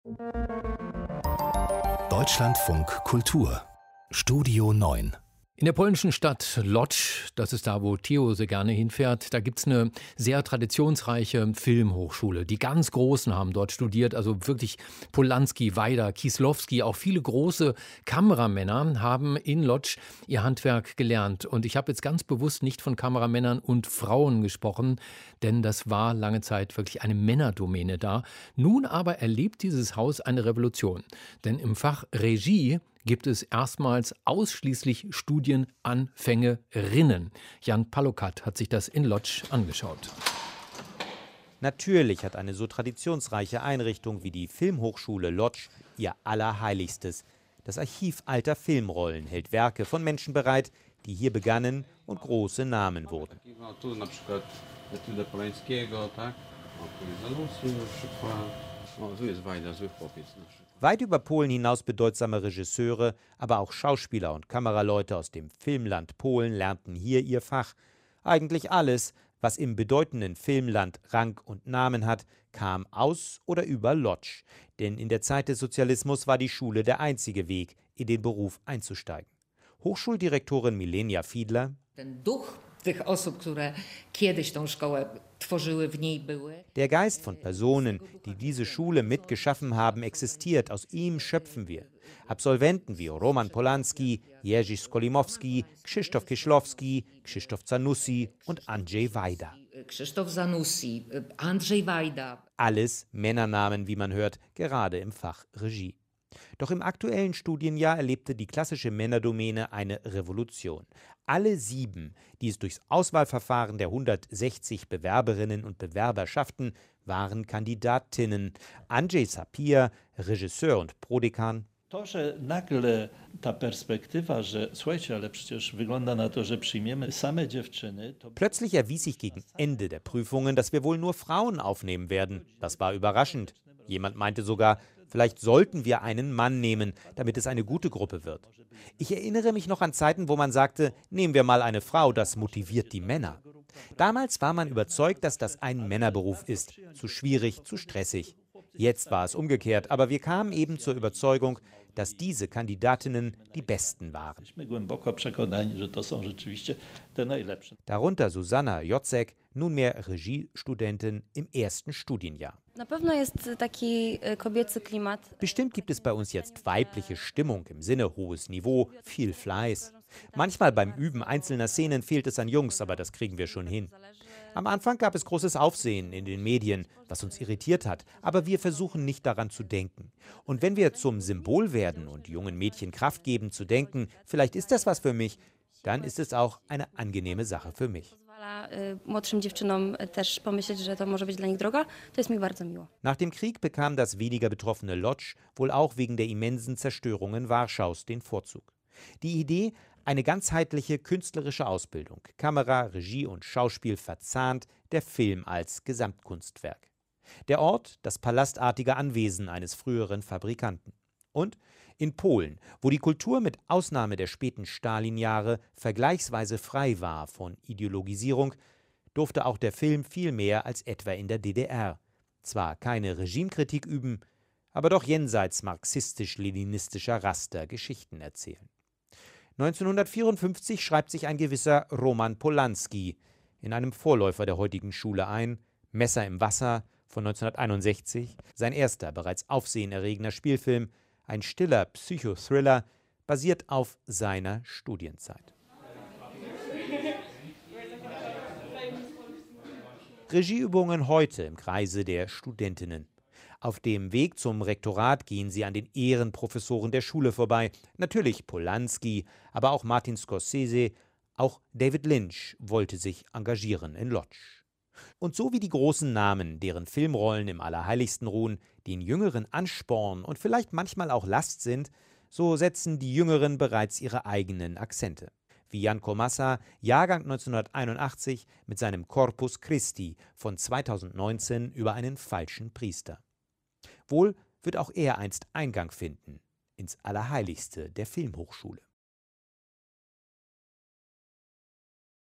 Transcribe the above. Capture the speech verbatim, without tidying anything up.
Deutschlandfunk Kultur Studio neun. In der polnischen Stadt Łódź, das ist da, wo Theo sehr gerne hinfährt, da gibt es eine sehr traditionsreiche Filmhochschule. Die ganz Großen haben dort studiert, also wirklich Polanski, Wajda, Kieslowski, auch viele große Kameramänner haben in Łódź ihr Handwerk gelernt. Und ich habe jetzt ganz bewusst nicht von Kameramännern und Frauen gesprochen, denn das war lange Zeit wirklich eine Männerdomäne da. Nun aber erlebt dieses Haus eine Revolution, denn im Fach Regie gibt es erstmals ausschließlich Studienanfängerinnen. Jan Palokat hat sich das in Łódź angeschaut. Natürlich hat eine so traditionsreiche Einrichtung wie die Filmhochschule Łódź ihr Allerheiligstes. Das Archiv alter Filmrollen hält Werke von Menschen bereit, die hier begannen und große Namen wurden. Weit über Polen hinaus bedeutsame Regisseure, aber auch Schauspieler und Kameraleute aus dem Filmland Polen lernten hier ihr Fach. Eigentlich alles, was im bedeutenden Filmland Rang und Namen hat, kam aus oder über Łódź. Denn in der Zeit des Sozialismus war die Schule der einzige Weg, in den Beruf einzusteigen. Hochschuldirektorin Milena Fiedler: Der Geist von Personen, die diese Schule mitgeschaffen haben, existiert. Aus ihm schöpfen wir. Absolventen wie Roman Polanski, Jerzy Skolimowski, Krzysztof Kieślowski, Krzysztof Zanussi und Andrzej Wajda. Alles Männernamen, wie man hört, gerade im Fach Regie. Doch im aktuellen Studienjahr erlebte die klassische Männerdomäne eine Revolution. Alle sieben, die es durchs Auswahlverfahren der hundertsechzig Bewerberinnen und Bewerber schafften, waren Kandidatinnen. Andrzej Sapir, Regisseur und Prodekan: Plötzlich erwies sich gegen Ende der Prüfungen, dass wir wohl nur Frauen aufnehmen werden. Das war überraschend. Jemand meinte sogar, vielleicht sollten wir einen Mann nehmen, damit es eine gute Gruppe wird. Ich erinnere mich noch an Zeiten, wo man sagte, nehmen wir mal eine Frau, das motiviert die Männer. Damals war man überzeugt, dass das ein Männerberuf ist. Zu schwierig, zu stressig. Jetzt war es umgekehrt, aber wir kamen eben zur Überzeugung, dass diese Kandidatinnen die Besten waren. Darunter Susanna Jocek, nunmehr Regiestudentin im ersten Studienjahr. Bestimmt gibt es bei uns jetzt weibliche Stimmung im Sinne hohes Niveau, viel Fleiß. Manchmal beim Üben einzelner Szenen fehlt es an Jungs, aber das kriegen wir schon hin. Am Anfang gab es großes Aufsehen in den Medien, was uns irritiert hat, aber wir versuchen nicht daran zu denken. Und wenn wir zum Symbol werden und jungen Mädchen Kraft geben zu denken, vielleicht ist das was für mich, dann ist es auch eine angenehme Sache für mich. Nach dem Krieg bekam das weniger betroffene Łódź wohl auch wegen der immensen Zerstörungen Warschaus den Vorzug. Die Idee, eine ganzheitliche künstlerische Ausbildung, Kamera, Regie und Schauspiel verzahnt, der Film als Gesamtkunstwerk. Der Ort, das palastartige Anwesen eines früheren Fabrikanten. Und in Polen, wo die Kultur mit Ausnahme der späten Stalin-Jahre vergleichsweise frei war von Ideologisierung, durfte auch der Film viel mehr als etwa in der D D R. Zwar keine Regimekritik üben, aber doch jenseits marxistisch-leninistischer Raster Geschichten erzählen. neunzehnhundertvierundfünfzig schreibt sich ein gewisser Roman Polanski in einem Vorläufer der heutigen Schule ein, Messer im Wasser von neunzehnhunderteinundsechzig, sein erster, bereits aufsehenerregender Spielfilm, ein stiller Psychothriller, basiert auf seiner Studienzeit. Regieübungen heute im Kreise der Studentinnen. Auf dem Weg zum Rektorat gehen sie an den Ehrenprofessoren der Schule vorbei. Natürlich Polanski, aber auch Martin Scorsese, auch David Lynch wollte sich engagieren in Łódź. Und so wie die großen Namen, deren Filmrollen im Allerheiligsten ruhen, den Jüngeren Ansporn und vielleicht manchmal auch Last sind, so setzen die Jüngeren bereits ihre eigenen Akzente. Wie Jan Komasa, Jahrgang neunzehnhunderteinundachtzig, mit seinem Corpus Christi von zweitausendneunzehn über einen falschen Priester. Wohl wird auch er einst Eingang finden ins Allerheiligste der Filmhochschule.